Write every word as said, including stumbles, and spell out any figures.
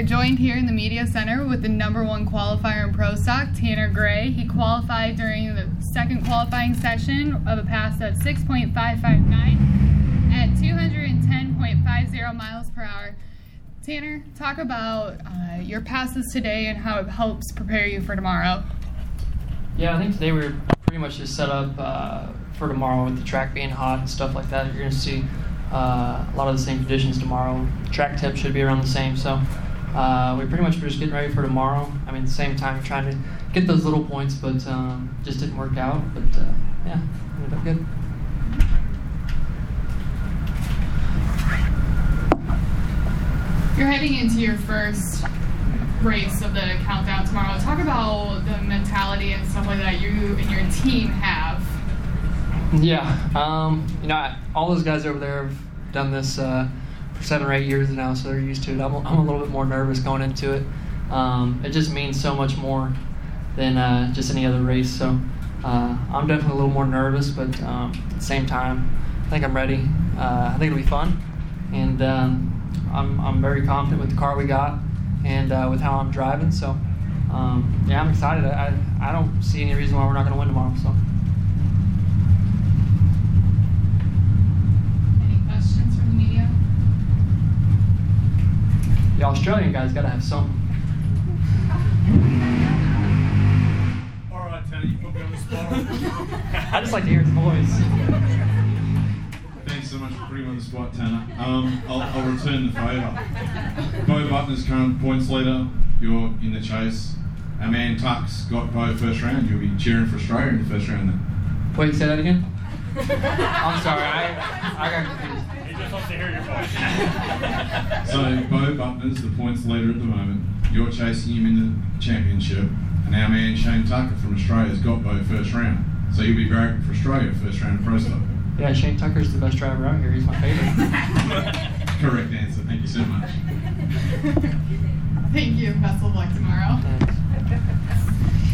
are joined here in the Media Center with the number one qualifier in Pro Stock, Tanner Gray. He qualified during the second qualifying session of a pass of six point five five nine at two hundred ten point five zero miles per hour. Tanner, talk about uh, your passes today and how it helps prepare you for tomorrow. Yeah, I think today we were pretty much just set up uh, for tomorrow with the track being hot and stuff like that. You're going to see uh, a lot of the same conditions tomorrow. Track temp should be around the same, so uh, we pretty much were just getting ready for tomorrow. I mean, at the same time, trying to get those little points, but um, just didn't work out. But uh, yeah, ended up good. You're heading into your first race of the countdown tomorrow. Talk about the mentality and stuff like that you and your team have. Yeah, um, you know, I, all those guys over there have done this uh, for seven or eight years now, so they're used to it. I'm, I'm a little bit more nervous going into it. Um, it just means so much more than uh, just any other race. So uh, I'm definitely a little more nervous, but um, at the same time, I think I'm ready. Uh, I think it'll be fun, and um, I'm I'm very confident with the car we got and uh, with how I'm driving. So um, yeah, I'm excited. I I don't see any reason why we're not going to win tomorrow. So. The Australian guy's got to have something. All right, Tanner, you put me on the spot. I just like to hear his voice. Thanks so much for putting me on the spot, Tanner. Um, I'll, I'll return the favour. Bo Butner's current points leader. You're in the chase. Our man Tuck's got Bo first round. You'll be cheering for Australia in the first round then. Wait, say that again? I'm sorry, I I got confused. He just wants to hear your voice. So, Bo Butner's the points leader at the moment. You're chasing him in the championship. And our man Shane Tucker from Australia's got Bo first round. So you'll be barracking for Australia first round of Pro Stock. Yeah, Shane Tucker's the best driver out here. He's my favorite. Correct answer. Thank you so much. Thank you. Best of luck tomorrow.